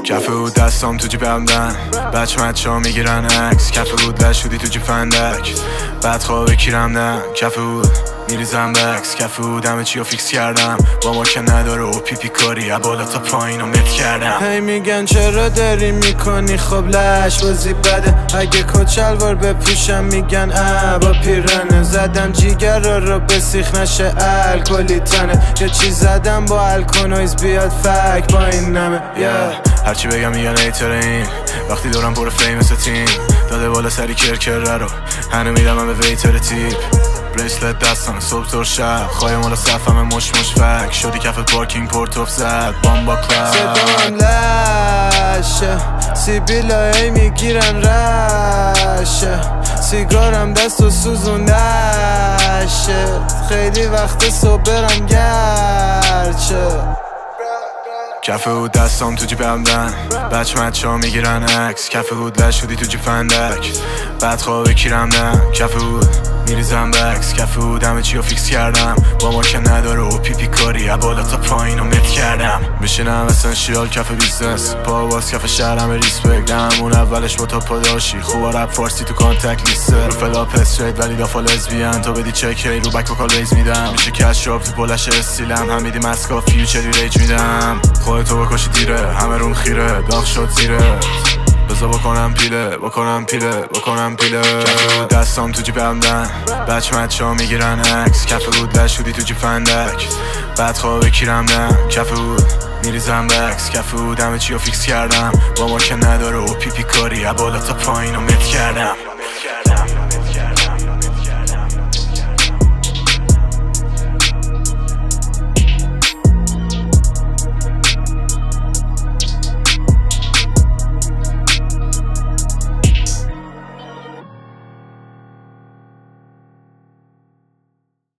کفه بود دستام تو جیب عمدن بچه ها میگیرن عکس. کفه بود شدی تو جیب فندک بعد خواب کیرم نه. کفه بود میریزم بکس. کفه بود همه چی رو فیکس کردم با ما که نداره و پیپی کاری بالا تا پایین رو مت کردم. هی میگن چرا داری میکنی خب لش بازی بده. اگه کچلوار بپوشم میگن با پیرنه. زدم جیگر رو به سیخ نشه الکلی تنه. یه چی زدم با الکونویز بیاد فک با این نمه هرچی بگم میگن ایتر این وقتی دورم پر فیمس تیم داده بالا سری کرکره رو هنو میدم من به ویتر تیپ. بریسلت دستم صبح تور شب خواهی مالا صفم مش فک شدی کفت پارکینگ پورتوف زد بامبا کلاب. صدام لشه سیبیلا ای میگیرن رشه. سیگارم دست و سوزونده خیلی وقت صبح برم گرچه. کفه بود دستام تو جیب عمدن بچه ها میگیرن عکس. کفه بود شدی تو جیب فندک بعد خواب کیرم نه. کفه بود میریزم بکس. کفه بود همه چی رو فیکس کردم با ما که نداره و پیپی کاری بالا تا پایین رو مت کردم. میشینم اسنشیال کفه بیزنس پا باز کفه شهرم ریسپکت. همون اولش با تا پاداشی خوبا رپ فارسی تو کانتکت لیسته. رو فلاپ استریت ولی دافا لزبیان تو بدی چک رو بک وکال ریز میدم. میشه کش راب تو بلش استیلم هم میدی مسکا فیوچری ریج میدم. خودتو بکشی دیره همه روم خیره داغ شد زیره بزا بکنم پیله. کفه بود دستام تو جیب عمدن بچه ها میگیرن عکس. کفه بود شدی تو جیب فندک بعد خواب کیرم نه. کفه بود میریزم بکس. کفه بود همه چی رو فیکس کردم با ما که نداره و پیپی کاری بالا تا پایین رو مت کردم.